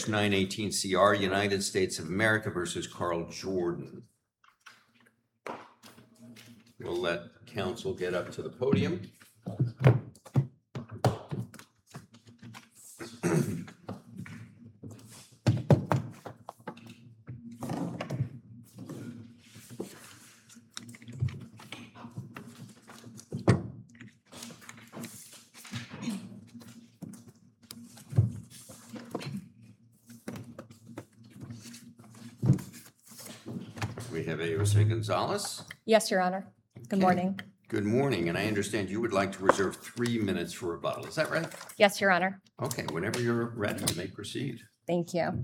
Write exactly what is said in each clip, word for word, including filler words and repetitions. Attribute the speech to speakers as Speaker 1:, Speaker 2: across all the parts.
Speaker 1: nine eighteen C R, United States of America versus Carl Jordan. We'll let counsel get up to the podium. We have A O C Gonzalez.
Speaker 2: Yes, Your Honor. Good
Speaker 1: Okay.
Speaker 2: morning.
Speaker 1: Good morning, and I understand you would like to reserve three minutes for rebuttal. Is that right?
Speaker 2: Yes, Your Honor.
Speaker 1: Okay, whenever you're ready, you may proceed.
Speaker 2: Thank you.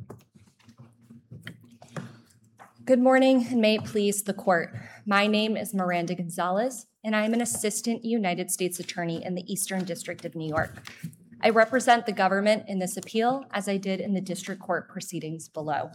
Speaker 2: Good morning, and may it please the court. My name is Miranda Gonzalez, and I am an assistant United States attorney in the Eastern District of New York. I represent the government in this appeal, as I did in the district court proceedings below.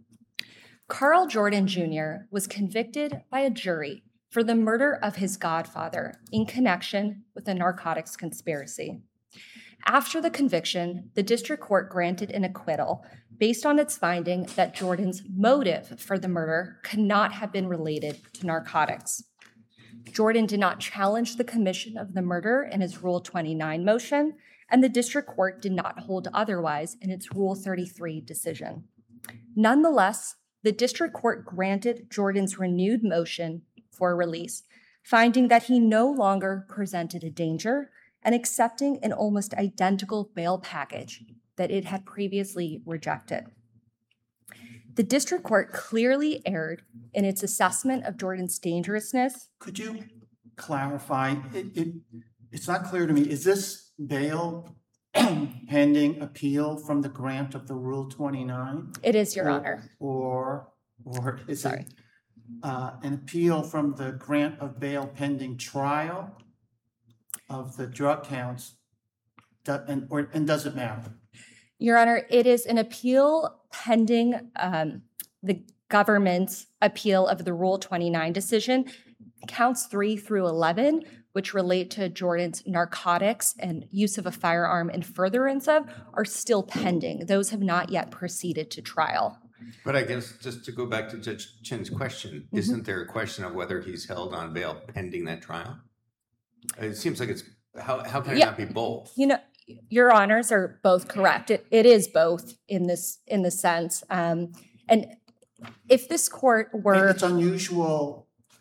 Speaker 2: Carl Jordan Junior was convicted by a jury for the murder of his godfather in connection with a narcotics conspiracy. After the conviction, the district court granted an acquittal based on its finding that Jordan's motive for the murder could not have been related to narcotics. Jordan did not challenge the commission of the murder in his Rule twenty-nine motion, and the district court did not hold otherwise in its Rule thirty-three decision. Nonetheless, the district court granted Jordan's renewed motion for release, finding that he no longer presented a danger and accepting an almost identical bail package that it had previously rejected. The district court clearly erred in its assessment of Jordan's dangerousness.
Speaker 3: Could you clarify? It, it, it's not clear to me. Is this bail pending appeal from the grant of the Rule twenty-nine?
Speaker 2: It is, Your
Speaker 3: or,
Speaker 2: Honor.
Speaker 3: Or, or is
Speaker 2: Sorry.
Speaker 3: it uh, an appeal from the grant of bail pending trial of the drug counts? Do, and, or, and does it matter?
Speaker 2: Your Honor, it is an appeal pending um, the government's appeal of the Rule twenty-nine decision. Counts three through eleven, which relate to Jordan's narcotics and use of a firearm in furtherance of, are still pending. Those have not yet proceeded to trial.
Speaker 1: But I guess just to go back to Judge Chin's question, mm-hmm. Isn't there a question of whether he's held on bail pending that trial? It seems like it's, how, how can it
Speaker 2: yeah.
Speaker 1: not be both?
Speaker 2: You know, Your Honors are both correct. It, it is both in this in the sense. Um, and if this court were...
Speaker 3: It's unusual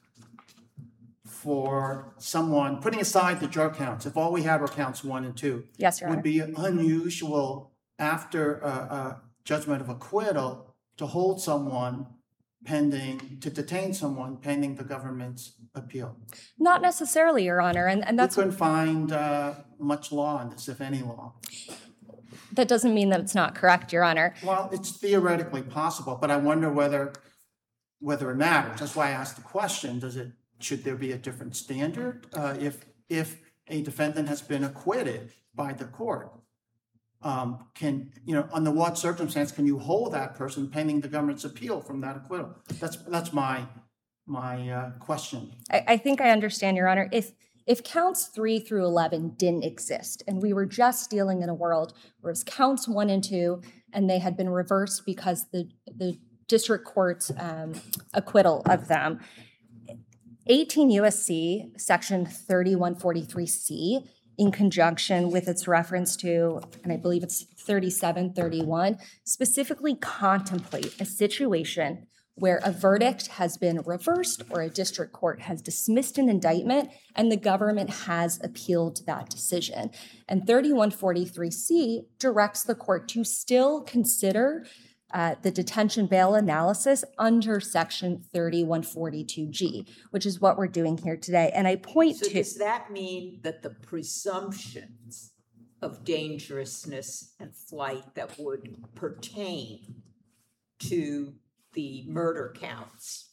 Speaker 3: for someone, putting aside the drug counts, if all we had were counts one and two,
Speaker 2: yes, Your Honor.
Speaker 3: Would be unusual after a, a judgment of acquittal to hold someone pending, to detain someone pending the government's appeal.
Speaker 2: Not necessarily, Your Honor, and, and that's...
Speaker 3: We couldn't find uh, much law in this, if any law.
Speaker 2: That doesn't mean that it's not correct, Your Honor.
Speaker 3: Well, it's theoretically possible, but I wonder whether whether it matters. That's why I asked the question, does it, should there be a different standard uh, if if a defendant has been acquitted by the court? Um, can, you know, under what circumstance can you hold that person pending the government's appeal from that acquittal? That's that's my my uh, question.
Speaker 2: I, I think I understand, Your Honor. If if counts three through eleven didn't exist, and we were just dealing in a world where it was counts one and two, and they had been reversed because the the district court's um, acquittal of them, eighteen U S C section thirty-one forty-three C, in conjunction with its reference to, and I believe it's thirty-seven thirty-one, specifically contemplate a situation where a verdict has been reversed or a district court has dismissed an indictment and the government has appealed that decision. And thirty-one forty-three C directs the court to still consider Uh, the detention bail analysis under section thirty-one forty-two G, which is what we're doing here today. And I point
Speaker 4: so
Speaker 2: to...
Speaker 4: does that mean that the presumptions of dangerousness and flight that would pertain to the murder counts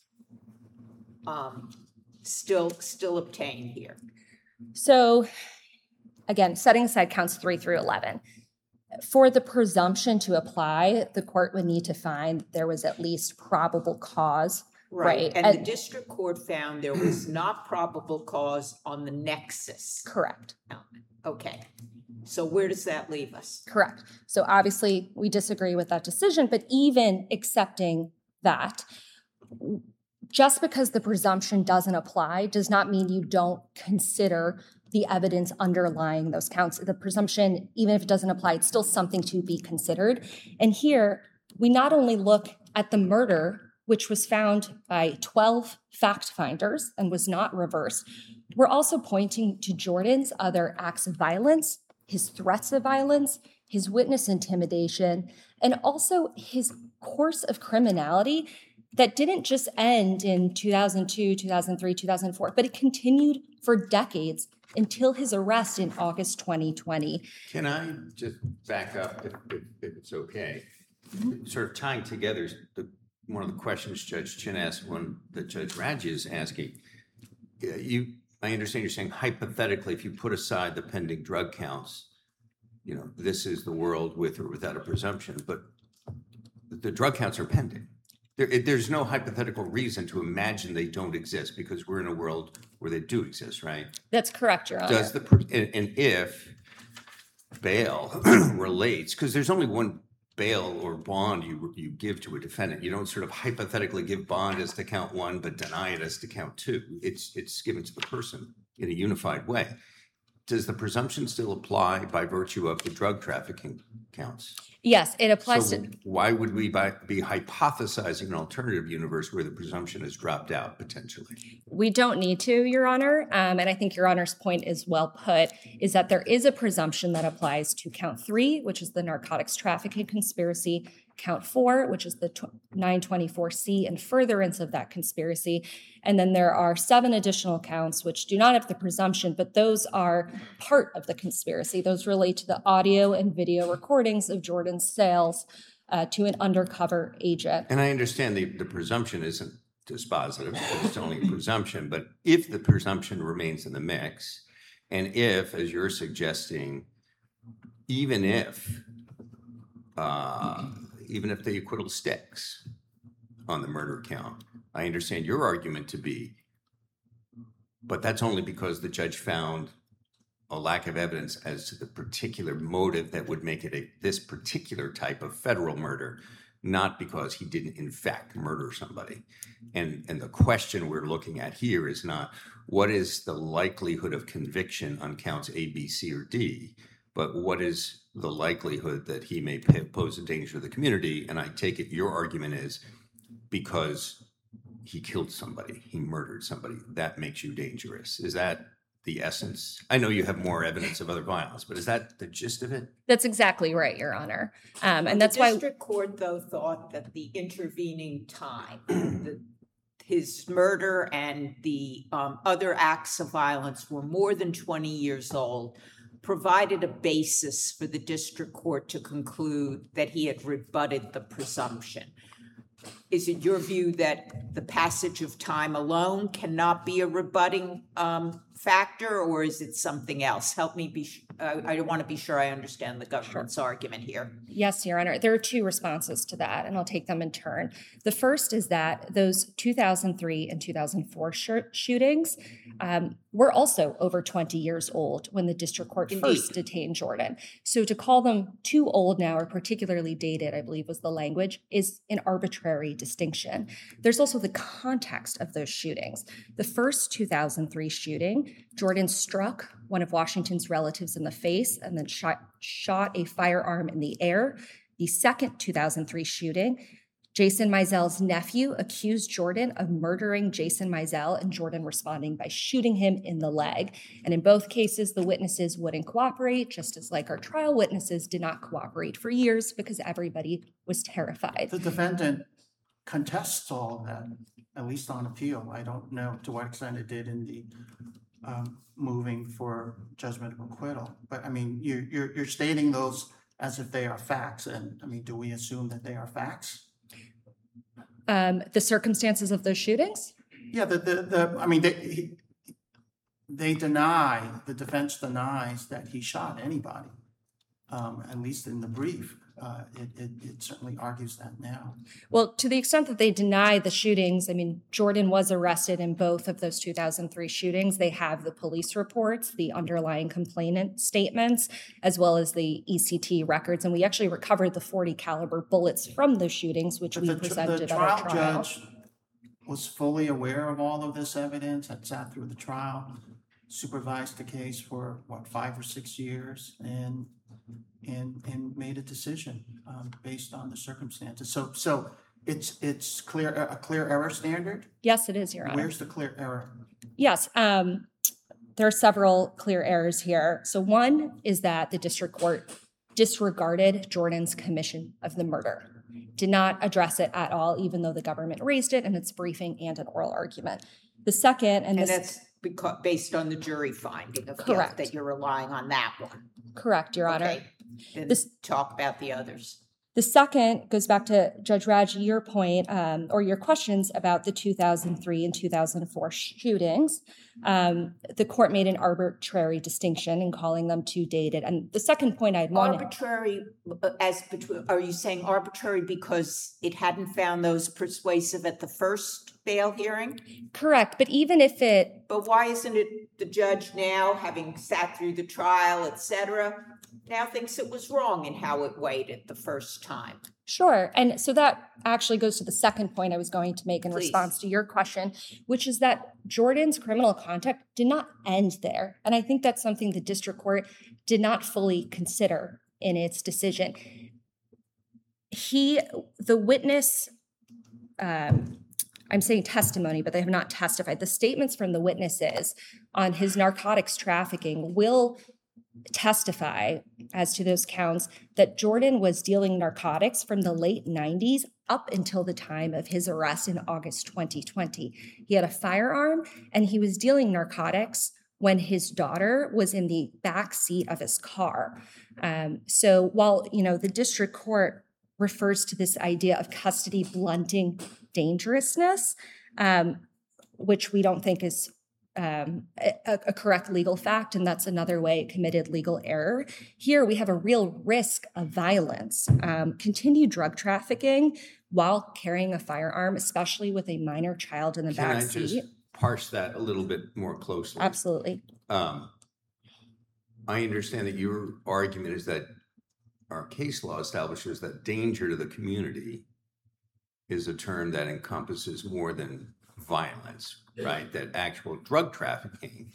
Speaker 4: um, still, still obtain here?
Speaker 2: So, again, setting aside counts three through eleven, for the presumption to apply, the court would need to find there was at least probable cause.
Speaker 4: Right.
Speaker 2: right?
Speaker 4: And,
Speaker 2: and
Speaker 4: the district court found there was not probable cause on the nexus.
Speaker 2: Correct.
Speaker 4: Okay. So where does that leave us?
Speaker 2: Correct. So obviously, we disagree with that decision, but even accepting that, just because the presumption doesn't apply does not mean you don't consider the evidence underlying those counts. The presumption, even if it doesn't apply, it's still something to be considered. And here, we not only look at the murder, which was found by twelve fact finders and was not reversed, we're also pointing to Jordan's other acts of violence, his threats of violence, his witness intimidation, and also his course of criminality that didn't just end in two thousand two, two thousand three, two thousand four, but it continued for decades until his arrest in August twenty twenty.
Speaker 1: Can I just back up, if, if, if it's okay? Mm-hmm. Sort of tying together the, one of the questions Judge Chin asked, one that Judge Radji is asking. You, I understand you're saying hypothetically, if you put aside the pending drug counts, you know, this is the world with or without a presumption, but the drug counts are pending. There, there's no hypothetical reason to imagine they don't exist because we're in a world where they do exist, right?
Speaker 2: That's correct, Your Honor.
Speaker 1: Does the and, and if bail relates, because there's only one bail or bond you you give to a defendant, you don't sort of hypothetically give bond as to count one but deny it as to count two. It's it's given to the person in a unified way. Does the presumption still apply by virtue of the drug trafficking counts?
Speaker 2: Yes, it applies
Speaker 1: so
Speaker 2: to.
Speaker 1: Why would we by, be hypothesizing an alternative universe where the presumption has dropped out potentially?
Speaker 2: We don't need to, Your Honor. Um, and I think Your Honor's point is well put, is that there is a presumption that applies to count three, which is the narcotics trafficking conspiracy, count four, which is the nine twenty-four C and furtherance of that conspiracy. And then there are seven additional counts which do not have the presumption, but those are part of the conspiracy. Those relate to the audio and video recordings of Jordan's sales uh, to an undercover agent.
Speaker 1: And I understand the, the presumption isn't dispositive, it's only a presumption, but if the presumption remains in the mix, and if, as you're suggesting, even if uh, even if the acquittal sticks on the murder count, I understand your argument to be, but that's only because the judge found a lack of evidence as to the particular motive that would make it a, this particular type of federal murder, not because he didn't in fact murder somebody. And, and the question we're looking at here is not what is the likelihood of conviction on counts A, B, C, or D, but what is the likelihood that he may pose a danger to the community? And I take it your argument is because he killed somebody, he murdered somebody, that makes you dangerous. Is that the essence? I know you have more evidence of other violence, but is that the gist of it?
Speaker 2: That's exactly right, Your Honor. Um, and that's
Speaker 4: the
Speaker 2: why-
Speaker 4: district court, though, thought that the intervening time, the, his murder and the um, other acts of violence were more than twenty years old, provided a basis for the district court to conclude that he had rebutted the presumption. Is it your view that the passage of time alone cannot be a rebutting um, factor, or is it something else? Help me be, uh, I want to be sure I understand the government's sure. argument here.
Speaker 2: Yes, Your Honor. There are two responses to that, and I'll take them in turn. The first is that those two thousand three and two thousand four sh- shootings um, were also over twenty years old when the district court
Speaker 4: Indeed.
Speaker 2: first detained Jordan. So to call them too old now or particularly dated, I believe was the language, is an arbitrary distinction. There's also the context of those shootings. The first two thousand three shooting, Jordan struck one of Washington's relatives in the face and then shot, shot a firearm in the air. The second two thousand three shooting, Jason Mizell's nephew accused Jordan of murdering Jason Mizell, and Jordan responding by shooting him in the leg. And in both cases, the witnesses wouldn't cooperate, just as like our trial witnesses did not cooperate for years because everybody was terrified.
Speaker 3: The defendant contests all of that, at least on appeal. I don't know to what extent it did in the um, moving for judgment of acquittal. But I mean, you're, you're, you're stating those as if they are facts. And I mean, do we assume that they are facts?
Speaker 2: Um, the circumstances of those shootings?
Speaker 3: Yeah, the, the, the I mean, they, he, they deny, the defense denies that he shot anybody, um, at least in the brief. uh, it, it, it certainly argues that now.
Speaker 2: Well, to the extent that they deny the shootings, I mean, Jordan was arrested in both of those two thousand three shootings. They have the police reports, the underlying complainant statements, as well as the E C T records. And we actually recovered the forty caliber bullets from those shootings, which
Speaker 3: But
Speaker 2: we
Speaker 3: the, tr-
Speaker 2: presented
Speaker 3: the
Speaker 2: at
Speaker 3: trial
Speaker 2: our trial.
Speaker 3: judge was fully aware of all of this evidence, had sat through the trial, supervised the case for, what, five or six years, and and and made a decision um, based on the circumstances. So so it's it's clear a clear error standard.
Speaker 2: Yes, it is, Your Honor.
Speaker 3: Where's the clear error?
Speaker 2: Yes, um, there are several clear errors here. So one is that the district court disregarded Jordan's commission of the murder, did not address it at all, even though the government raised it in its briefing and an oral argument. The second, and,
Speaker 4: And
Speaker 2: this,
Speaker 4: that's because, based on the jury finding of guilt,
Speaker 2: Correct.
Speaker 4: that you're relying on that one.
Speaker 2: correct, Your Honor.
Speaker 4: Okay, then
Speaker 2: This-
Speaker 4: talk about the others.
Speaker 2: The second goes back to Judge Raj, your point um, or your questions about the two thousand three and two thousand four shootings. Um, the court made an arbitrary distinction in calling them too dated. And the second point I'd want to
Speaker 4: Arbitrary, uh, as between, are you saying arbitrary because it hadn't found those persuasive at the first bail hearing?
Speaker 2: correct, but even if it
Speaker 4: But why isn't it the judge now, having sat through the trial, et cetera, now thinks it was wrong in how it weighed it the first time?
Speaker 2: Sure. And so that actually goes to the second point I was going to make in
Speaker 4: Please.
Speaker 2: response to your question, which is that Jordan's criminal conduct did not end there. And I think that's something the district court did not fully consider in its decision. He, the witness, um, I'm saying testimony, but they have not testified. The statements from the witnesses on his narcotics trafficking will testify as to those counts that Jordan was dealing narcotics from the late nineties up until the time of his arrest in August twenty twenty. He had a firearm and he was dealing narcotics when his daughter was in the back seat of his car. Um, so while, you know, the district court refers to this idea of custody blunting dangerousness, um, which we don't think is Um, a, a correct legal fact, and that's another way it committed legal error. Here we have a real risk of violence, um, continued drug trafficking while carrying a firearm, especially with a minor child in the
Speaker 1: Can
Speaker 2: back
Speaker 1: I
Speaker 2: seat.
Speaker 1: just parse that a little bit more closely?
Speaker 2: Absolutely.
Speaker 1: Um, I understand that your argument is that our case law establishes that danger to the community is a term that encompasses more than violence, right? That actual drug trafficking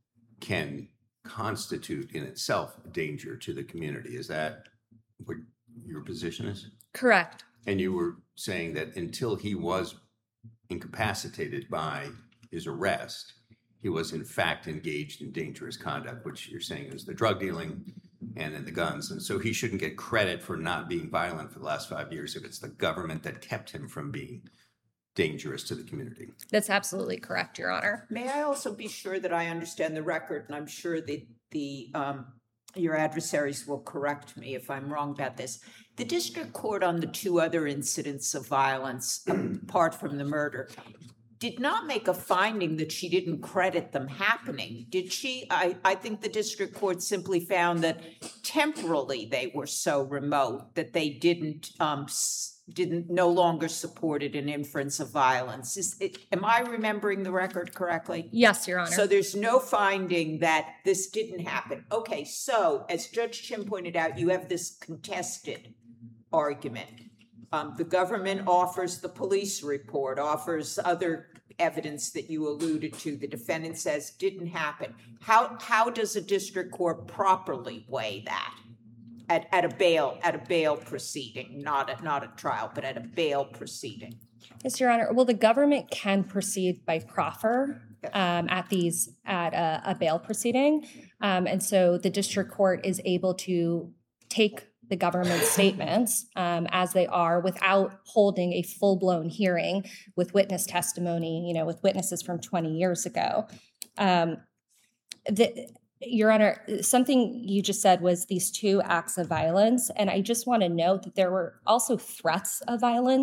Speaker 1: can constitute in itself a danger to the community. Is that what your position is?
Speaker 2: Correct.
Speaker 1: And you were saying that until he was incapacitated by his arrest, he was in fact engaged in dangerous conduct, which you're saying is the drug dealing and then the guns. And so he shouldn't get credit for not being violent for the last five years if it's the government that kept him from being dangerous to the community.
Speaker 2: That's absolutely correct, Your Honor.
Speaker 4: May I also be sure that I understand the record, and I'm sure that the um, your adversaries will correct me if I'm wrong about this. The district court on the two other incidents of violence, apart from the murder, did not make a finding that she didn't credit them happening, did she? I, I think the district court simply found that temporally they were so remote that they didn't um, didn't no longer supported an inference of violence. Is it, am I remembering the record correctly?
Speaker 2: Yes, Your Honor.
Speaker 4: So there's no finding that this didn't happen. Okay, so as Judge Chin pointed out, you have this contested argument. Um, the government offers the police report, offers other evidence that you alluded to. The defendant says didn't happen. How how does a district court properly weigh that at, at a bail at a bail proceeding, not a, not a trial, but at a bail proceeding?
Speaker 2: Yes, Your Honor. Well, the government can proceed by proffer um, at these at a, a bail proceeding, um, and so the district court is able to take the government statements um, as they are without holding a full-blown hearing with witness testimony, you know, with witnesses from twenty years ago. Um, the, Your Honor, something you just said was these two acts of violence, and I just want to note that there were also threats of violence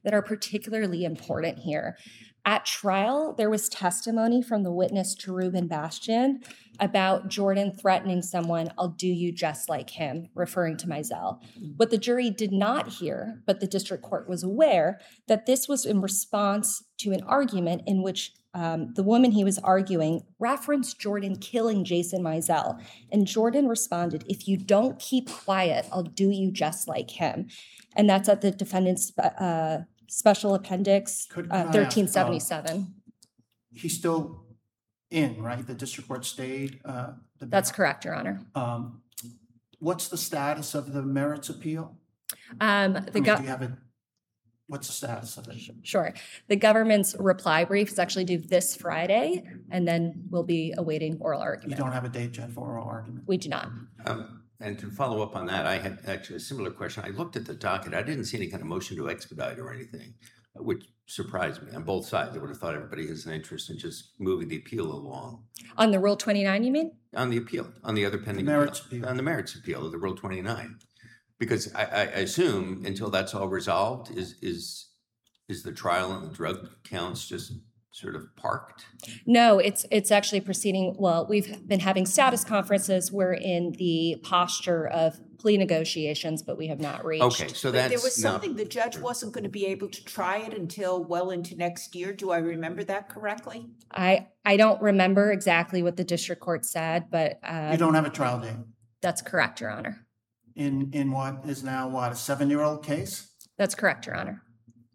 Speaker 2: that are particularly important here. At trial, there was testimony from the witness Cherubin Bastian about Jordan threatening someone, "I'll do you just like him," referring to Mizell. What the jury did not hear, but the district court was aware, that this was in response to an argument in which um, the woman he was arguing referenced Jordan killing Jason Mizell. And Jordan responded, "If you don't keep quiet, I'll do you just like him." And that's at the defendant's uh, special appendix
Speaker 3: Could- could I
Speaker 2: uh,
Speaker 3: ask, um,
Speaker 2: thirteen seventy-seven.
Speaker 3: He's still in, right? The district court stayed? uh, the-
Speaker 2: That's correct, Your Honor.
Speaker 3: Um, What's the status of the merits appeal?
Speaker 2: Um,
Speaker 3: I
Speaker 2: the
Speaker 3: mean,
Speaker 2: go-
Speaker 3: do you have it? What's the status of it?
Speaker 2: Sure. The government's reply brief is actually due this Friday, and then we'll be awaiting oral
Speaker 3: You
Speaker 2: argument.
Speaker 3: don't have a date yet for oral argument?
Speaker 2: We do not.
Speaker 1: Um, And to follow up on that, I had actually a similar question. I looked at the docket. I didn't see any kind of motion to expedite or anything, which surprised me on both sides. I would have thought everybody has an interest in just moving the appeal along.
Speaker 2: On the Rule twenty-nine, you mean?
Speaker 1: On the appeal, on the other pending.
Speaker 3: merits appeal.
Speaker 1: On the merits appeal of the Rule twenty-nine. Because I, I assume until that's all resolved, is, is, is the trial and the drug counts just sort of parked?
Speaker 2: No, it's it's actually proceeding. Well, we've been having status conferences. We're in the posture of plea negotiations, but we have not reached.
Speaker 1: Okay, so
Speaker 4: But there was
Speaker 1: that's not,
Speaker 4: something, the judge wasn't going to be able to try it until well into next year. Do I remember that correctly?
Speaker 2: I I don't remember exactly what the district court said, but
Speaker 3: You
Speaker 2: uh,
Speaker 3: don't have a trial date
Speaker 2: that's correct, Your Honor.
Speaker 3: in, in what is now, what, a seven-year-old case?
Speaker 2: That's correct, Your Honor.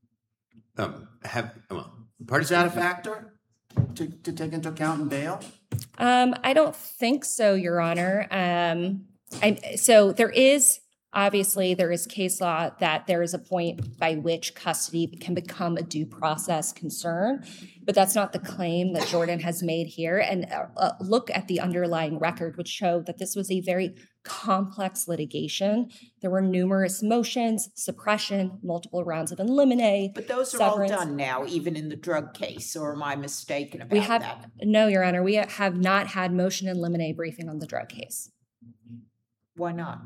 Speaker 1: um, have, well, part
Speaker 3: Is that a factor to, to take into account in bail?
Speaker 2: Um, I don't think so, Your Honor. Um, I, so there is, obviously, there is case law that there is a point by which custody can become a due process concern, but that's not the claim that Jordan has made here. And uh, uh, look at the underlying record, which show that this was a very complex litigation. There were numerous motions, suppression, multiple rounds of in limine.
Speaker 4: But those are
Speaker 2: severance.
Speaker 4: all done now, even in the drug case, or am I mistaken about
Speaker 2: We have,
Speaker 4: that?
Speaker 2: no, Your Honor, we have not had motion in limine briefing on the drug case.
Speaker 4: Why not?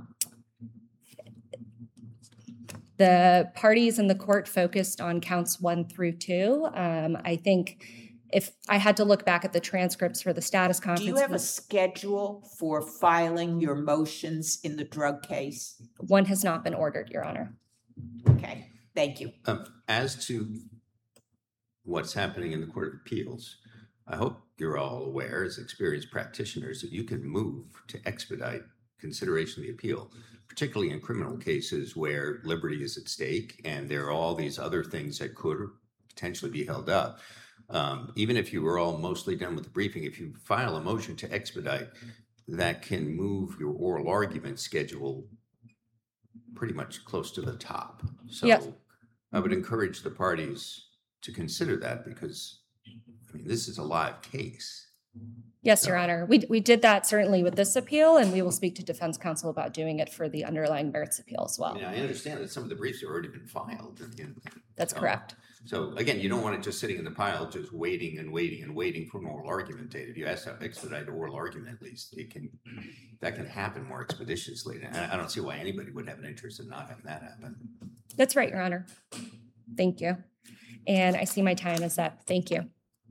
Speaker 2: The parties in the court focused on counts one through two. Um, I think if I had to look back at the transcripts for the status
Speaker 4: Do
Speaker 2: conference,
Speaker 4: you have a schedule for filing your motions in the drug case?
Speaker 2: one has not been ordered, Your Honor.
Speaker 4: Okay, thank you.
Speaker 1: Um, as to what's happening in the Court of Appeals, I hope you're all aware, as experienced practitioners, that you can move to expedite consideration of the appeal, particularly in criminal cases where liberty is at stake and there are all these other things that could potentially be held up. Um, even if you were all mostly done with the briefing, if you file a motion to expedite, that can move your oral argument schedule pretty much close to the top. So
Speaker 2: Yes.
Speaker 1: I would encourage the parties to consider that because, I mean, this is a live case.
Speaker 2: Yes, Your Honor. We, we did that certainly with this appeal, and we will speak to defense counsel about doing it for the underlying merits appeal as
Speaker 1: I
Speaker 2: well.
Speaker 1: mean, I understand that some of the briefs have already been filed. and- and,
Speaker 2: That's
Speaker 1: um,
Speaker 2: correct.
Speaker 1: So again, you don't want it just sitting in the pile, just waiting and waiting and waiting for an oral argument date. If you ask to expedite an oral argument, at least it can, that can happen more expeditiously. And I I don't see why anybody would have an interest in not having that happen.
Speaker 2: That's right, Your Honor. Thank you. And I see my time is up. Thank you.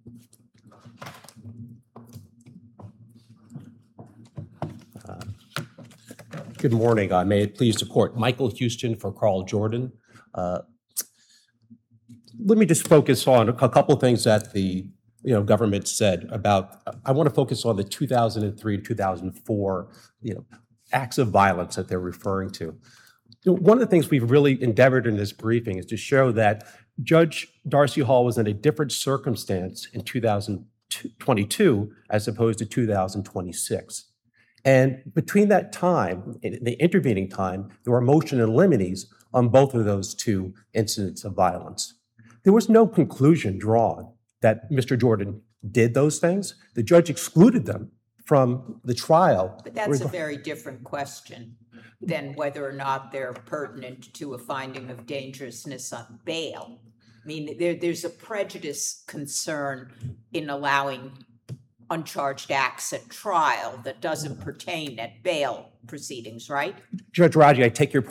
Speaker 5: Good morning. Uh, May it please the court. Michael Houston for Carl Jordan. Uh, Let me just focus on a couple of things that the you know government said about. I want to focus on the two thousand three and two thousand four you know acts of violence that they're referring to. You know, one of the things we've really endeavored in this briefing is to show that Judge Darcy Hall was in a different circumstance in two thousand twenty-two as opposed to two thousand twenty-six. And between that time, in the intervening time, there were motion in limines on both of those two incidents of violence. There was no conclusion drawn that Mister Jordan did those things. The judge excluded them from the trial.
Speaker 4: But that's a very different question than whether or not they're pertinent to a finding of dangerousness on bail. I mean, there, there's a prejudice concern in allowing uncharged acts at trial that doesn't pertain at bail proceedings, right?
Speaker 5: Judge Raji, I take your point.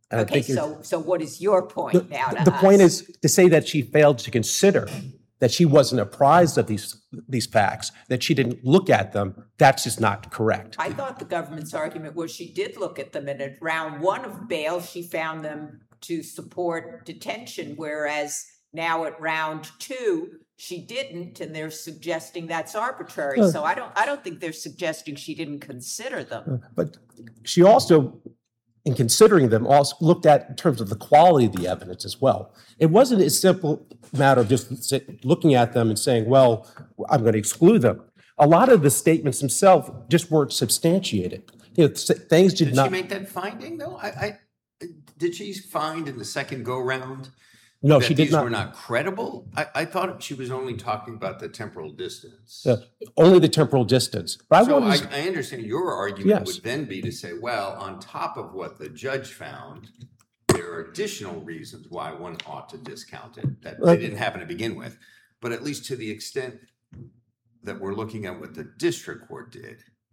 Speaker 5: And I
Speaker 4: Okay,
Speaker 5: think it's-
Speaker 4: so, so what is your
Speaker 5: the,
Speaker 4: point now to
Speaker 5: the point
Speaker 4: us?
Speaker 5: is to say that she failed to consider, that she wasn't apprised of these, these facts, that she didn't look at them, that's just not correct.
Speaker 4: I thought the government's argument was she did look at them, and at round one of bail, she found them to support detention, whereas now at round two, she didn't, and they're suggesting that's arbitrary.
Speaker 5: Uh.
Speaker 4: So I don't, I don't think they're suggesting she didn't consider them.
Speaker 5: But she also, in considering them, also looked at in terms of the quality of the evidence as well. It wasn't a simple matter of just sit- looking at them and saying, well, I'm going to exclude them. A lot of the statements themselves just weren't substantiated. You know, s- things did,
Speaker 1: Did
Speaker 5: not.
Speaker 1: she make that finding though? I, I, did she find in the second go round
Speaker 5: no,
Speaker 1: that
Speaker 5: she did
Speaker 1: these
Speaker 5: not.
Speaker 1: were not credible? I, I thought she was only talking about the temporal distance.
Speaker 5: Uh, only the temporal distance. But I
Speaker 1: So
Speaker 5: wanted
Speaker 1: I,
Speaker 5: to-
Speaker 1: I understand your argument
Speaker 5: Yes.
Speaker 1: would then be to say, well, on top of what the judge found, there are additional reasons why one ought to discount it that
Speaker 5: Uh,
Speaker 1: they didn't happen to begin with. But at least to the extent that we're looking at what the district court did,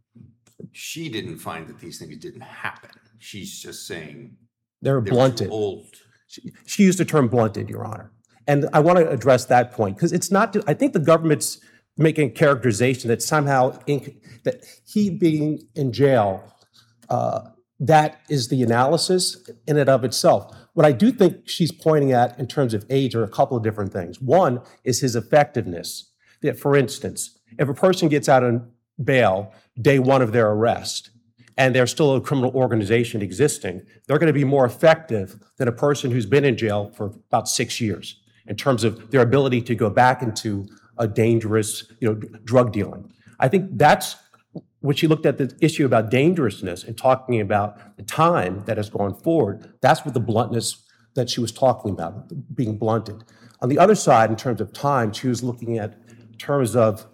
Speaker 1: she didn't find that these things didn't happen. She's just saying
Speaker 5: they're
Speaker 1: they were too
Speaker 5: blunted.
Speaker 1: old.
Speaker 5: She, she used the term blunted, Your Honor. And I want to address that point because it's not, I think the government's making a characterization that somehow in, that he being in jail, uh, that is the analysis in and of itself. What I do think she's pointing at in terms of age are a couple of different things. One is his effectiveness. That, for instance, if a person gets out on bail day one of their arrest, and there's still a criminal organization existing, they're going to be more effective than a person who's been in jail for about six years in terms of their ability to go back into a dangerous, you know, drug dealing. I think that's when she looked at the issue about dangerousness and talking about the time that has gone forward. That's what the bluntness that she was talking about, being blunted. On the other side, in terms of time, she was looking at in terms of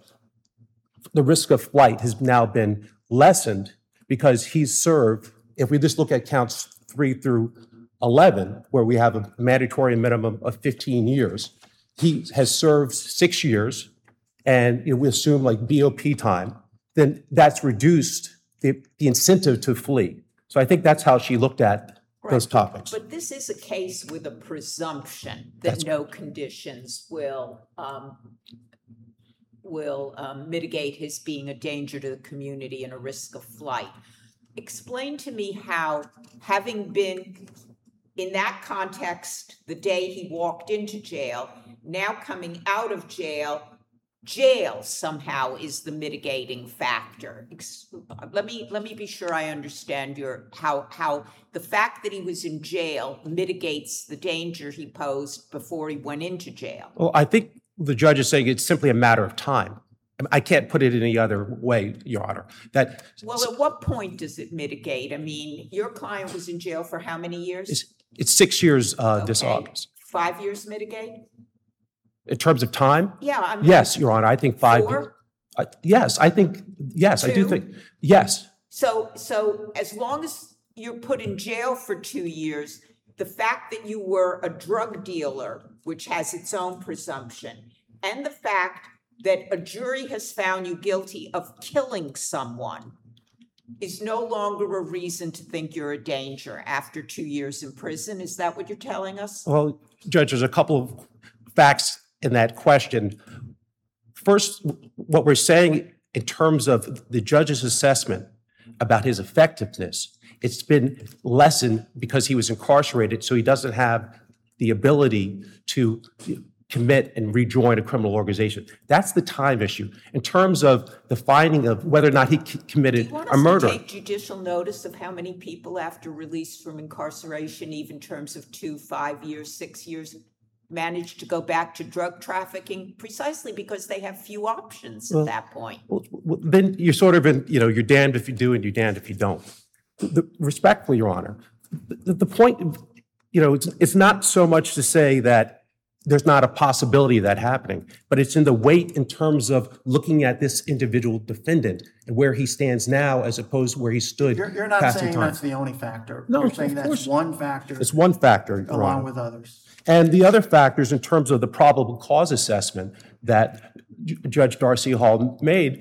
Speaker 5: the risk of flight has now been lessened because he's served, if we just look at counts three through eleven, where we have a mandatory minimum of fifteen years, he has served six years, and you know, we assume like B O P time, then that's reduced the, the incentive to flee. So I think that's how she looked at those
Speaker 4: Right.
Speaker 5: topics.
Speaker 4: But this is a case with a presumption that
Speaker 5: That's-
Speaker 4: no conditions will, um, will um, mitigate his being a danger to the community and a risk of flight. Explain to me how, having been in that context the day he walked into jail, now coming out of jail, jail somehow is the mitigating factor. Ex- Let me let me be sure I understand your how how the fact that he was in jail mitigates the danger he posed before he went into jail.
Speaker 5: Well, I think the judge is saying it's simply a matter of time. I mean, I can't put it any other way, Your Honor. That
Speaker 4: Well, at what point does it mitigate? I mean, your client was in jail for how many years?
Speaker 5: it's, it's six years uh, this
Speaker 4: Okay.
Speaker 5: August.
Speaker 4: Five years mitigate?
Speaker 5: In terms of time,
Speaker 4: Yeah, I mean.
Speaker 5: yes, Your Honor, I think five.
Speaker 4: Four?
Speaker 5: Uh, yes, I think, yes, I do
Speaker 4: Two?
Speaker 5: think, yes.
Speaker 4: So, so as long as you're put in jail for two years, the fact that you were a drug dealer, which has its own presumption, and the fact that a jury has found you guilty of killing someone is no longer a reason to think you're a danger after two years in prison. Is that what you're telling us?
Speaker 5: Well, Judge, there's a couple of facts in that question. First, what we're saying in terms of the judge's assessment about his effectiveness, it's been lessened because he was incarcerated, so he doesn't have the ability to commit and rejoin a criminal organization. That's the time issue. In terms of the finding of whether or not he c-
Speaker 4: Do
Speaker 5: committed
Speaker 4: you want
Speaker 5: a
Speaker 4: us to
Speaker 5: murder.
Speaker 4: take judicial notice of how many people after release from incarceration, even in terms of two, five years, six years, manage to go back to drug trafficking precisely because they have few options at that point?
Speaker 5: Well, well, then you're sort of in, you know, you're damned if you do and you're damned if you don't. The, respectfully, Your Honor, the, the point, you know, it's, it's not so much to say that there's not a possibility of that happening, but it's in the weight in terms of looking at this individual defendant and where he stands now as opposed to where he stood
Speaker 3: You're, you're not
Speaker 5: past
Speaker 3: saying
Speaker 5: the time.
Speaker 3: that's the only factor.
Speaker 5: No,
Speaker 3: You're
Speaker 5: of
Speaker 3: saying that's
Speaker 5: course-
Speaker 3: one factor
Speaker 5: It's one factor, Your
Speaker 3: along
Speaker 5: Honor.
Speaker 3: with others.
Speaker 5: And the other factors in terms of the probable cause assessment that J- Judge Darcy Hall made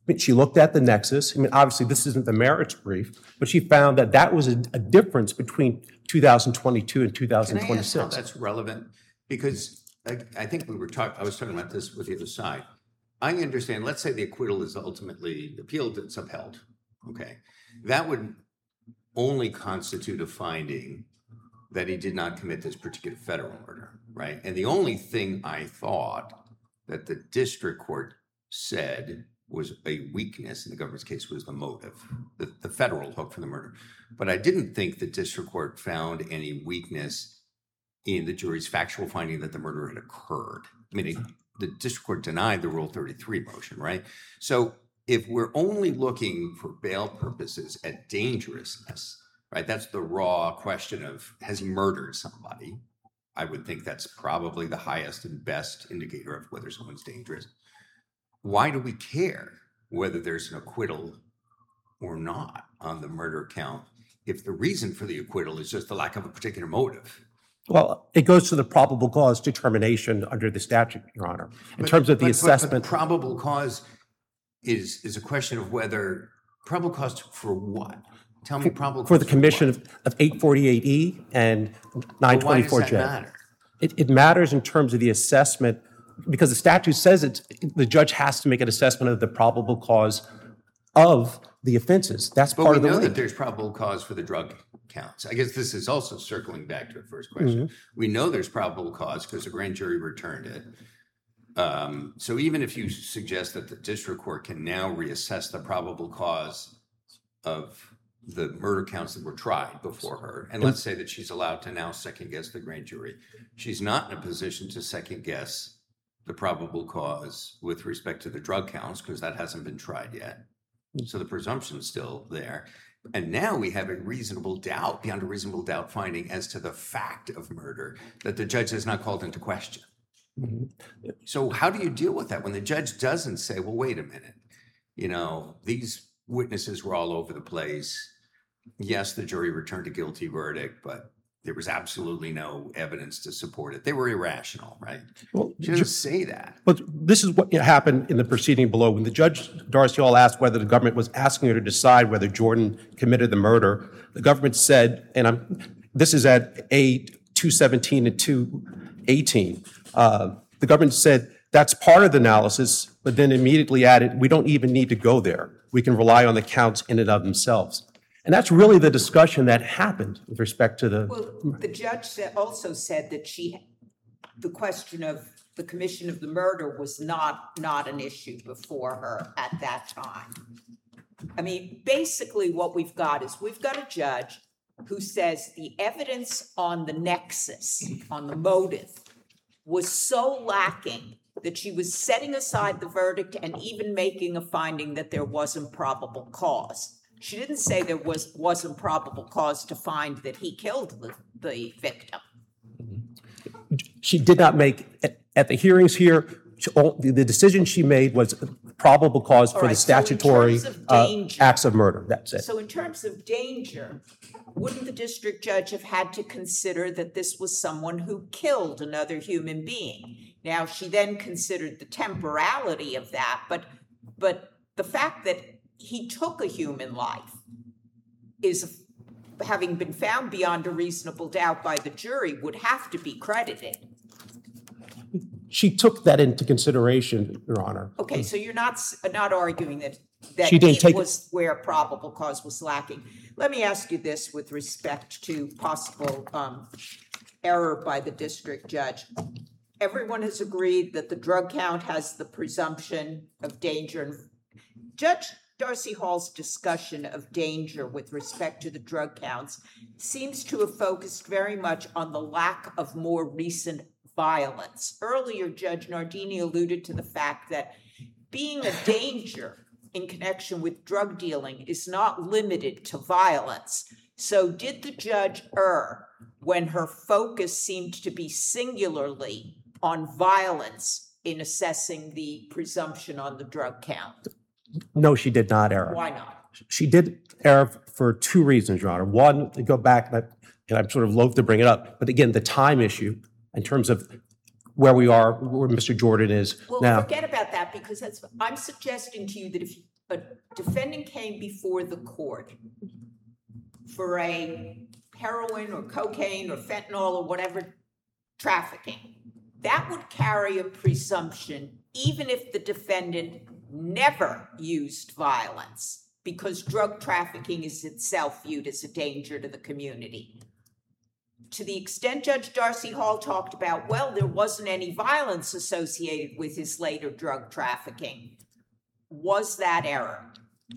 Speaker 5: But she looked at the nexus. I mean, obviously, this isn't the merits brief, but she found that that was a, a difference between two thousand twenty-two and
Speaker 1: Can I ask how
Speaker 5: two thousand twenty-six.
Speaker 1: that's relevant? Because I, I think we were talking, I was talking about this with the other side. I understand, let's say the acquittal is ultimately appealed, it's upheld, okay? That would only constitute a finding that he did not commit this particular federal murder, right? And the only thing I thought that the district court said was a weakness in the government's case was the motive, the, the federal hook for the murder. But I didn't think the district court found any weakness in the jury's factual finding that the murder had occurred. Meaning the district court denied the Rule thirty-three motion, right? So if we're only looking for bail purposes at dangerousness, right? That's the raw question of, has he murdered somebody? I would think that's probably the highest and best indicator of whether someone's dangerous. Why do we care whether there's an acquittal or not on the murder count if the reason for the acquittal is just the lack of a particular motive?
Speaker 5: Well, it goes to the probable cause determination under the statute, Your Honor. In
Speaker 1: But-
Speaker 5: terms of the
Speaker 1: but- but- but
Speaker 5: assessment,
Speaker 1: probable cause is, is a question of whether, probable cause for what? Tell me probable cause
Speaker 5: for the commission
Speaker 1: what?
Speaker 5: of, of eight forty-eight E and nine
Speaker 1: But why does
Speaker 5: twenty-four
Speaker 1: that
Speaker 5: J.
Speaker 1: matter?
Speaker 5: It, it matters in terms of the assessment because the statute says it, the judge has to make an assessment of the probable cause of the offenses. That's
Speaker 1: But
Speaker 5: part
Speaker 1: we
Speaker 5: of the
Speaker 1: know
Speaker 5: weight.
Speaker 1: that there's probable cause for the drug counts. I guess this is also circling back to the first question.
Speaker 5: Mm-hmm.
Speaker 1: We know there's probable cause because the grand jury returned it. Um, so even if you suggest that the district court can now reassess the probable cause of the murder counts that were tried before her, and let's say that she's allowed to now second guess the grand jury, she's not in a position to second guess the probable cause with respect to the drug counts because that hasn't been tried yet. So the presumption's still there. And now we have a reasonable doubt, beyond a reasonable doubt finding as to the fact of murder that the judge has not called into question. So how do you deal with that when the judge doesn't say, well, wait a minute, you know, these witnesses were all over the place. Yes, the jury returned a guilty verdict, but there was absolutely no evidence to support it. They were irrational, right?
Speaker 5: Well,
Speaker 1: She doesn't say that.
Speaker 5: But this is what happened in the proceeding below. When the judge, Darcy Hall, asked whether the government was asking her to decide whether Jordan committed the murder, the government said, and I'm, this is at A two seventeen and two eighteen, uh, the government said, that's part of the analysis, but then immediately added, we don't even need to go there. We can rely on the counts in and of themselves. And that's really the discussion that happened with respect to the,
Speaker 4: Well, the judge said, also said that she, the question of the commission of the murder was not, not an issue before her at that time. I mean, basically what we've got is we've got a judge who says the evidence on the nexus, on the motive, was so lacking that she was setting aside the verdict and even making a finding that there wasn't probable cause. She didn't say there was, wasn't probable cause to find that he killed the, the victim.
Speaker 5: she did not make, at, at the hearings here, she- all- the, the decision she made was probable cause for
Speaker 4: All
Speaker 5: the
Speaker 4: right, so in
Speaker 5: statutory
Speaker 4: terms of
Speaker 5: uh,
Speaker 4: danger-
Speaker 5: acts of murder. That's it.
Speaker 4: So in terms of danger, wouldn't the district judge have had to consider that this was someone who killed another human being? Now, she then considered the temporality of that, but, but the fact that he took a human life is, having been found beyond a reasonable doubt by the jury, would have to be credited.
Speaker 5: She took that into consideration, Your Honor.
Speaker 4: Okay, so you're not, s- not arguing that, that
Speaker 5: She didn't
Speaker 4: it
Speaker 5: take-
Speaker 4: was where probable cause was lacking. Let me ask you this with respect to possible um, error by the district judge. Everyone has agreed that the drug count has the presumption of danger. Judge Darcy Hall's discussion of danger with respect to the drug counts seems to have focused very much on the lack of more recent violence. Earlier, Judge Nardini alluded to the fact that being a danger in connection with drug dealing is not limited to violence. So did the judge err when her focus seemed to be singularly on violence in assessing the presumption on the drug count?
Speaker 5: No, she did not err.
Speaker 4: Why not?
Speaker 5: She did err for two reasons, Your Honor. One, to go back, and, I, and I'm sort of loath to bring it up, but again, the time issue in terms of where we are, where Mister Jordan is
Speaker 4: Well,
Speaker 5: now.
Speaker 4: forget about that, because that's, I'm suggesting to you that if a defendant came before the court for a heroin or cocaine or fentanyl or whatever trafficking, that would carry a presumption even if the defendant never used violence, because drug trafficking is itself viewed as a danger to the community. To the extent Judge Darcy Hall talked about, well, there wasn't any violence associated with his later drug trafficking, was that error?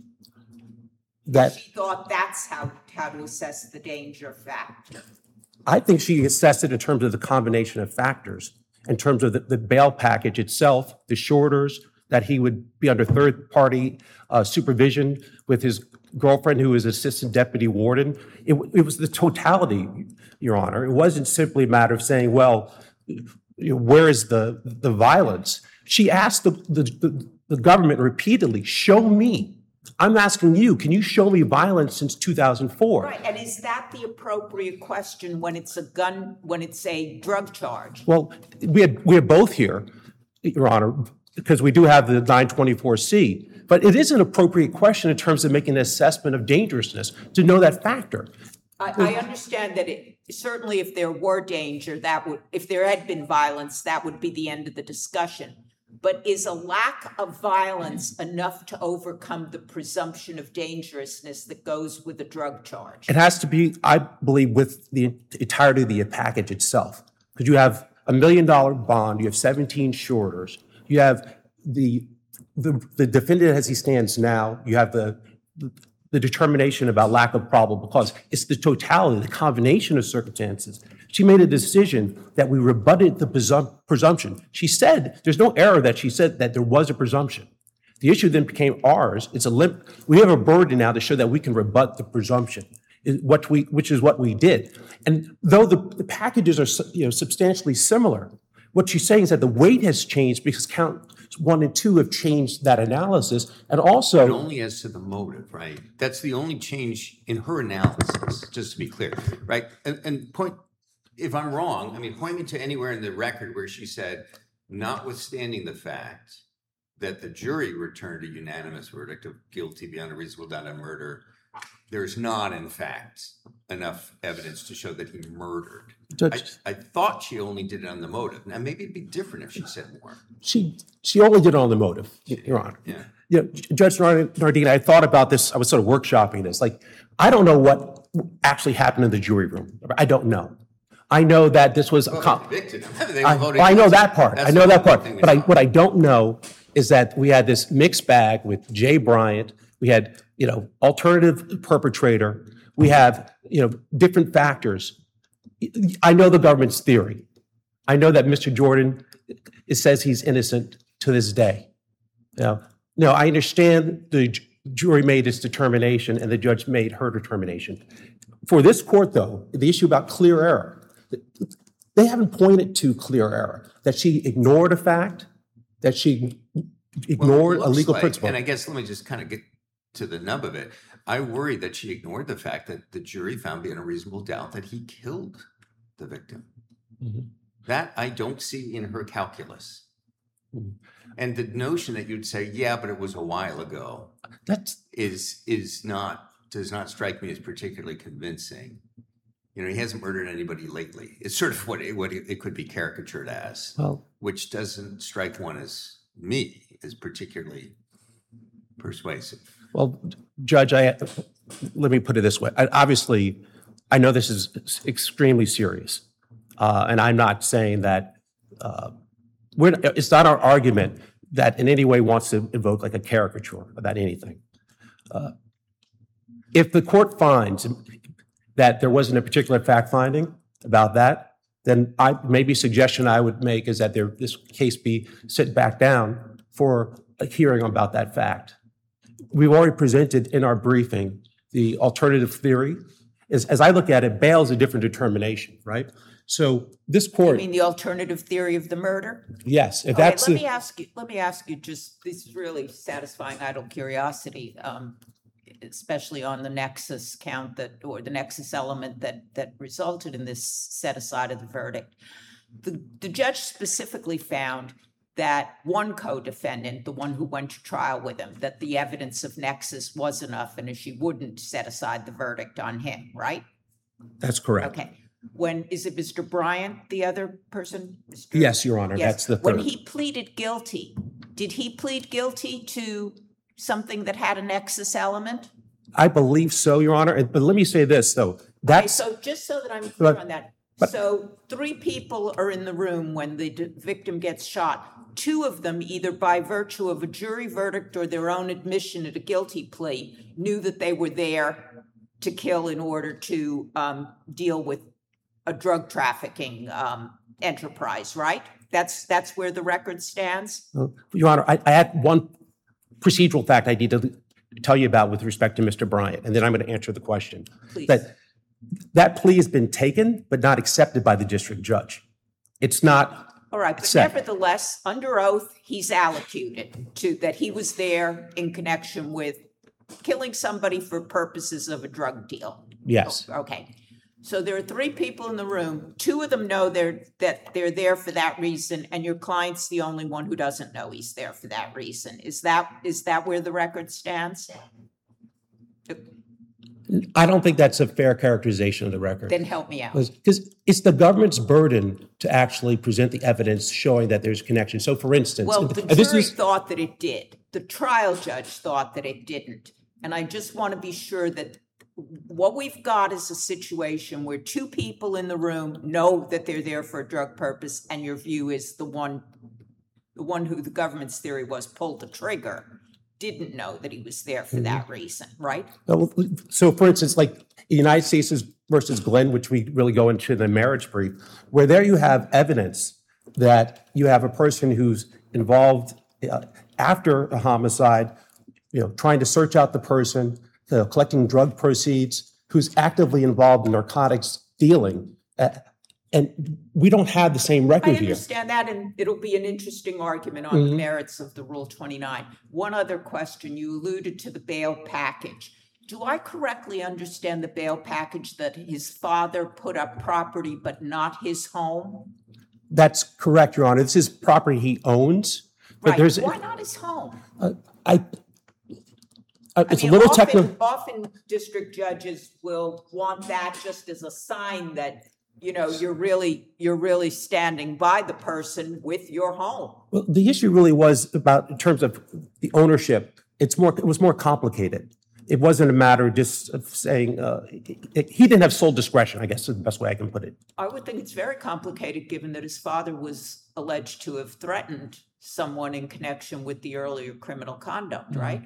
Speaker 5: That
Speaker 4: She thought that's how, how to assess the danger factor.
Speaker 5: I think she assessed it in terms of the combination of factors, in terms of the, the bail package itself, the shorters, that he would be under third-party uh, supervision with his girlfriend, who is assistant deputy warden. It, it was the totality, Your Honor. It wasn't simply a matter of saying, well, you know, where is the, the violence? She asked the, the, the, the government repeatedly, show me. I'm asking you, can you show me violence since two thousand four?
Speaker 4: Right, and is that the appropriate question when it's a gun, when it's a drug charge?
Speaker 5: Well, we had, we are both here, Your Honor, because we do have the nine twenty-four C, but it is an appropriate question in terms of making an assessment of dangerousness to know that factor.
Speaker 4: I, I understand that it, certainly if there were danger, that would, if there had been violence, that would be the end of the discussion. But is a lack of violence enough to overcome the presumption of dangerousness that goes with a drug charge?
Speaker 5: It has to be, I believe, with the entirety of the package itself. Because you have a million dollar bond, you have seventeen shorters, you have the, the, the defendant as he stands now, you have the, the determination about lack of probable cause. It's the totality, the combination of circumstances. She made a decision that we rebutted the presum- presumption. She said, there's no error that she said that there was a presumption. The issue then became ours. It's a limp. We have a burden now to show that we can rebut the presumption, what we, which is what we did. And though the, the packages are, you know, substantially similar, what she's saying is that the weight has changed because count one and two have changed that analysis. And also,
Speaker 1: But only as to the motive, right? That's the only change in her analysis, just to be clear, right? And, and point, if I'm wrong, I mean, point me to anywhere in the record where she said, notwithstanding the fact that the jury returned a unanimous verdict of guilty beyond a reasonable doubt of murder, there's not, in fact, enough evidence to show that he murdered. I,
Speaker 5: Judge,
Speaker 1: I thought she only did it on the motive. Now, maybe it'd be different if she said more.
Speaker 5: she she only did it on the motive, Your Honor.
Speaker 1: Yeah.
Speaker 5: You know, Judge Nardini, I thought about this. I was sort of workshopping this. Like, I don't know what actually happened in the jury room. I don't know. I know that this was a
Speaker 1: Well,
Speaker 5: comp-
Speaker 1: they convicted him. They were
Speaker 5: I,
Speaker 1: voted
Speaker 5: well, I know
Speaker 1: guilty.
Speaker 5: that part.
Speaker 1: That's
Speaker 5: I know
Speaker 1: the
Speaker 5: that
Speaker 1: only
Speaker 5: part.
Speaker 1: thing we
Speaker 5: But I,
Speaker 1: know.
Speaker 5: what I don't know is that we had this mixed bag with Jay Bryant. We had, you know, alternative perpetrator. We have, you know, different factors. I know the government's theory. I know that Mister Jordan, it says he's innocent to this day. Now, no, I understand the ju- jury made its determination and the judge made her determination. For this court, though, the issue about clear error, they haven't pointed to clear error, that she ignored a fact, that she
Speaker 1: Well,
Speaker 5: ignored
Speaker 1: it
Speaker 5: a
Speaker 1: looks
Speaker 5: legal
Speaker 1: like-
Speaker 5: principle.
Speaker 1: And I guess let me just kind of get to the nub of it. I worry that she ignored the fact that the jury found beyond a reasonable doubt that he killed the victim.
Speaker 5: Mhm.
Speaker 1: That I don't see in her calculus.
Speaker 5: Mhm.
Speaker 1: And the notion that you'd say, yeah, but it was a while ago,
Speaker 5: That's,
Speaker 1: is is not does not strike me as particularly convincing. You know, he hasn't murdered anybody lately. It's sort of what it, what it could be caricatured as,
Speaker 5: well,
Speaker 1: which doesn't strike one as me as particularly persuasive.
Speaker 5: well, Judge, I, let me put it this way. I, obviously, I know this is extremely serious. Uh, and I'm not saying that, uh, we're, it's not our argument that in any way wants to evoke like a caricature about anything. Uh, If the court finds that there wasn't a particular fact finding about that, then I, maybe suggestion I would make is that there, this case be sent back down for a hearing about that fact. We've already presented in our briefing the alternative theory. As, as I look at it, bail is a different determination, right? So this
Speaker 4: I
Speaker 5: court,
Speaker 4: mean, the alternative theory of the murder?
Speaker 5: yes, if
Speaker 4: Okay,
Speaker 5: that's,
Speaker 4: let
Speaker 5: the-
Speaker 4: me ask you, let me ask you just, this is really satisfying idle curiosity, um, especially on the nexus count that, or the nexus element that, that resulted in this set aside of the verdict. The, the judge specifically found that one co-defendant, the one who went to trial with him, that the evidence of nexus was enough and she wouldn't set aside the verdict on him, right?
Speaker 5: That's correct.
Speaker 4: Okay. When, is it Mister Bryant, the other person? Mister
Speaker 5: Yes, Your Honor,
Speaker 4: Yes.
Speaker 5: that's the
Speaker 4: When
Speaker 5: third.
Speaker 4: he pleaded guilty, did he plead guilty to something that had a nexus element?
Speaker 5: I believe so, Your Honor. And- But let me say this, though.
Speaker 4: Okay,
Speaker 5: That's,
Speaker 4: so just so that I'm clear
Speaker 5: But-
Speaker 4: on that,
Speaker 5: but-
Speaker 4: so three people are in the room when the d- victim gets shot. Two of them, either by virtue of a jury verdict or their own admission at a guilty plea, knew that they were there to kill in order to um, deal with a drug trafficking um, enterprise, right? That's that's where the record stands.
Speaker 5: Your Honor, I, I had one procedural fact I need to tell you about with respect to Mister Bryant, and then I'm going to answer the question.
Speaker 4: Please.
Speaker 5: That that plea has been taken, but not accepted by the district judge. It's not.
Speaker 4: All right, but
Speaker 5: Second.
Speaker 4: nevertheless, under oath, he's allocated to that he was there in connection with killing somebody for purposes of a drug deal.
Speaker 5: Yes.
Speaker 4: Okay. So there are three people in the room. Two of them know they're that they're there for that reason, and your client's the only one who doesn't know he's there for that reason. Is that is that where the record stands?
Speaker 5: I don't think that's a fair characterization of the record.
Speaker 4: Then help me out.
Speaker 5: Because it's the government's burden to actually present the evidence showing that there's connection. So, for instance,
Speaker 4: Well, the
Speaker 5: and this
Speaker 4: jury
Speaker 5: is
Speaker 4: thought that it did. The trial judge thought that it didn't. And I just want to be sure that what we've got is a situation where two people in the room know that they're there for a drug purpose, and your view is the one, the one who the government's theory was pulled the trigger, didn't know that he was there for that reason, right?
Speaker 5: so. For instance, like the United States versus Glenn, which we really go into in the marriage brief, where there you have evidence that you have a person who's involved uh, after a homicide, you know, trying to search out the person, uh, collecting drug proceeds, who's actively involved in narcotics dealing. Uh, and we don't have the same
Speaker 4: I
Speaker 5: record here.
Speaker 4: understand that, and it'll be an interesting argument on the merits of the Rule twenty-nine. One other question, you alluded to the bail package. Do I correctly understand the bail package that his father put up property but not his home?
Speaker 5: That's correct, Your Honor. This is property he owns. But
Speaker 4: Right,
Speaker 5: there's,
Speaker 4: why not his home?
Speaker 5: I, uh,
Speaker 4: I
Speaker 5: it's a
Speaker 4: mean,
Speaker 5: little
Speaker 4: often-
Speaker 5: technical.
Speaker 4: Often district judges will want that just as a sign that, you know, you're really, you're really standing by the person with your home.
Speaker 5: Well, the issue really was about, in terms of the ownership, it's more, it was more complicated. It wasn't a matter just of saying, uh, he he didn't have sole discretion, I guess is the best way I can put it.
Speaker 4: I would think it's very complicated, given that his father was alleged to have threatened someone in connection with the earlier criminal conduct, right?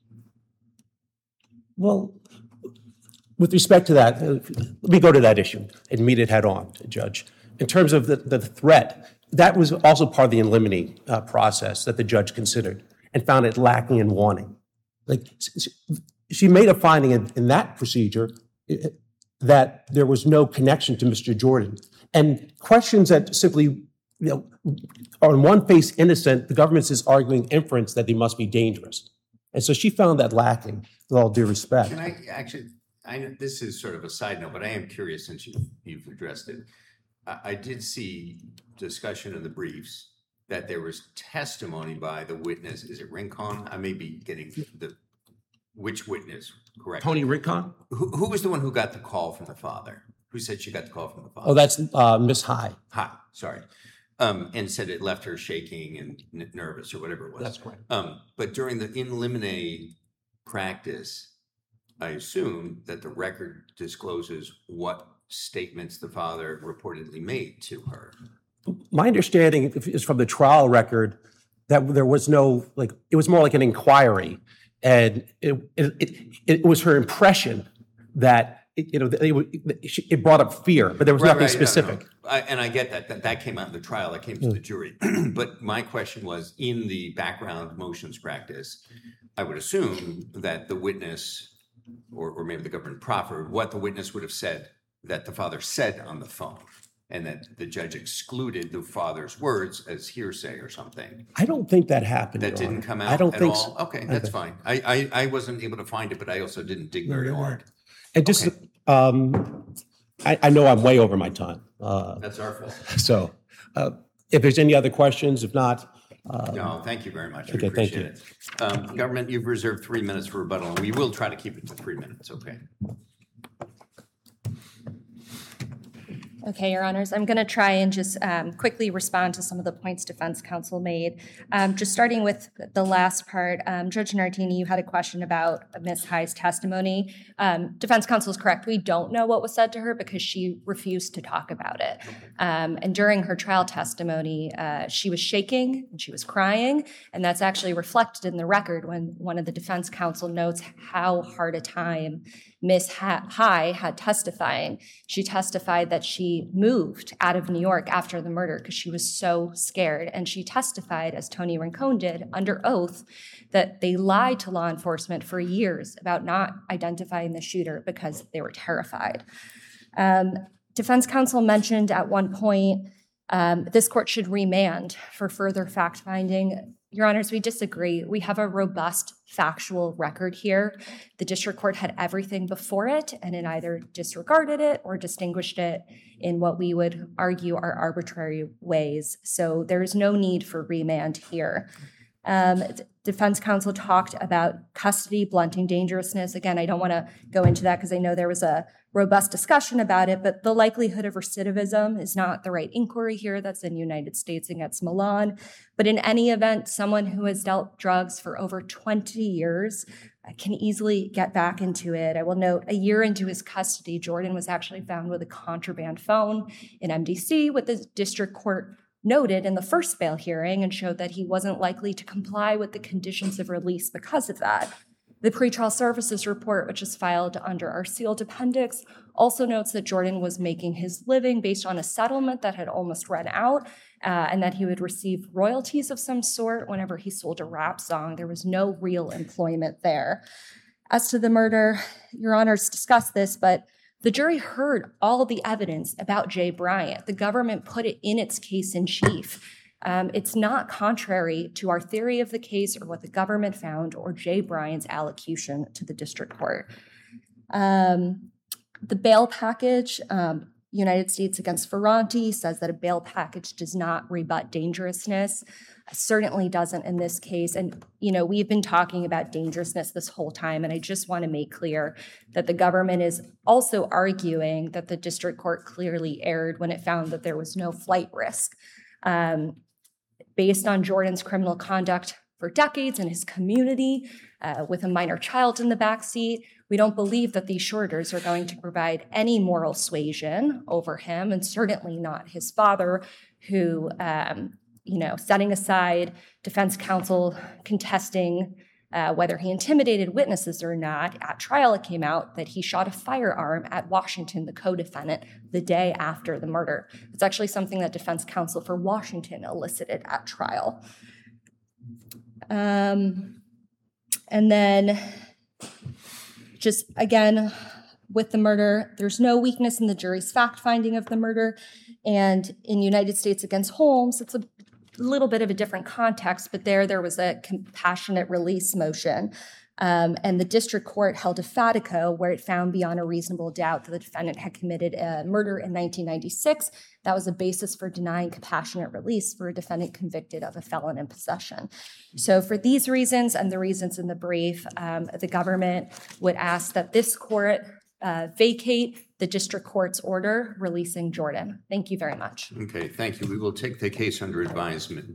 Speaker 5: Well, with respect to that, uh, let me go to that issue and meet it head on, Judge. In terms of the, the threat, that was also part of the in limine uh, process that the judge considered and found it lacking in wanting. Like, s- s- she made a finding in, in that procedure uh, that there was no connection to Mister Jordan. And questions that simply, you know, are on one face innocent, the government is arguing inference that they must be dangerous. And so she found that lacking, with all due respect.
Speaker 1: Can I actually, I know this is sort of a side note, but I am curious since you've, you've addressed it. I, I did see discussion in the briefs that there was testimony by the witness. Is it Rincon? I may be getting the, which witness, correct?
Speaker 5: Tony Rincon?
Speaker 1: Who, who was the one who got the call from the father? Who said she got the call from the father?
Speaker 5: Oh, that's uh, Miss High.
Speaker 1: Hi, sorry. Um, and said it left her shaking and n- nervous or whatever it was.
Speaker 5: That's correct.
Speaker 1: Um, but during the in limine practice, I assume that the record discloses what statements the father reportedly made to her.
Speaker 5: My understanding is from the trial record that there was no, like, it was more like an inquiry. And it, it, it, it was her impression that, it, you know, that it, would- it brought up fear, but there was
Speaker 1: Right,
Speaker 5: nothing
Speaker 1: right, no, no.
Speaker 5: specific.
Speaker 1: I, and I get that, that, that came out in the trial, that came to the jury. But my question was, in the background motions practice, I would assume that the witness, or, or maybe the government proffered, what the witness would have said that the father said on the phone, and that the judge excluded the father's words as hearsay or something.
Speaker 5: I don't think that happened.
Speaker 1: That
Speaker 5: Your
Speaker 1: didn't
Speaker 5: Honor.
Speaker 1: come out
Speaker 5: I don't
Speaker 1: at
Speaker 5: think
Speaker 1: all?
Speaker 5: so.
Speaker 1: Okay, that's fine. I, I, I wasn't able to find it, but I also didn't dig very hard.
Speaker 5: And just, um, I, I know I'm way over my time. Uh,
Speaker 1: That's our fault.
Speaker 5: so uh, if there's any other questions, if not,
Speaker 1: No, thank you very much. We
Speaker 5: Okay, thank
Speaker 1: appreciate it. Um, Government, you've reserved three minutes for rebuttal, and we will try to keep it to three minutes, okay?
Speaker 2: Okay, Your Honors, I'm going to try and just um, quickly respond to some of the points defense counsel made. Um, just starting with the last part, um, Judge Nardini, you had a question about Miz High's testimony. Um, defense counsel is correct. We don't know what was said to her because she refused to talk about it. Um, and during her trial testimony, uh, she was shaking and she was crying, and that's actually reflected in the record when one of the defense counsel notes how hard a time Miz High had testifying. She testified that she moved out of New York after the murder because she was so scared. And she testified, as Tony Rincon did, under oath, that they lied to law enforcement for years about not identifying the shooter because they were terrified. Um, defense counsel mentioned at one point um, this court should remand for further fact-finding. Your Honors, we disagree. We have a robust factual record here. The district court had everything before it, and it either disregarded it or distinguished it in what we would argue are arbitrary ways. So there is no need for remand here. Um, defense counsel talked about custody blunting dangerousness. Again, I don't want to go into that because I know there was a robust discussion about it, but the likelihood of recidivism is not the right inquiry here. That's in United States against Milan. But in any event, someone who has dealt drugs for over twenty years can easily get back into it. I will note, a year into his custody, Jordan was actually found with a contraband phone in M D C, what the district court noted in the first bail hearing and showed that he wasn't likely to comply with the conditions of release because of that. The pretrial services report, which is filed under our sealed appendix, also notes that Jordan was making his living based on a settlement that had almost run out, uh, and that he would receive royalties of some sort whenever he sold a rap song. There was no real employment there. As to the murder, Your Honors discussed this, but the jury heard all the evidence about Jay Bryant. The government put it in its case in chief. Um, it's not contrary to our theory of the case or what the government found or Jay Bryant's allocution to the district court. Um, the bail package, um, United States against Ferranti, says that a bail package does not rebut dangerousness. Certainly doesn't in this case. And, you know, we've been talking about dangerousness this whole time, and I just want to make clear that the government is also arguing that the district court clearly erred when it found that there was no flight risk. Um, based on Jordan's criminal conduct for decades in his community, uh, with a minor child in the backseat, we don't believe that these shorters are going to provide any moral suasion over him, and certainly not his father, who, um, you know, setting aside defense counsel contesting uh, whether he intimidated witnesses or not, at trial it came out that he shot a firearm at Washington, the co-defendant, the day after the murder. It's actually something that defense counsel for Washington elicited at trial. Um, and then just again, with the murder, there's no weakness in the jury's fact-finding of the murder. And in United States against Holmes, it's a little bit of a different context, but there, there was a compassionate release motion. Um, and the district court held a fatico where it found beyond a reasonable doubt that the defendant had committed a murder in nineteen ninety-six. That was a basis for denying compassionate release for a defendant convicted of a felon in possession. So for these reasons and the reasons in the brief, um, the government would ask that this court uh, vacate the district court's order releasing Jordan. Thank you very much.
Speaker 1: Okay, thank you. We will take the case under advisement.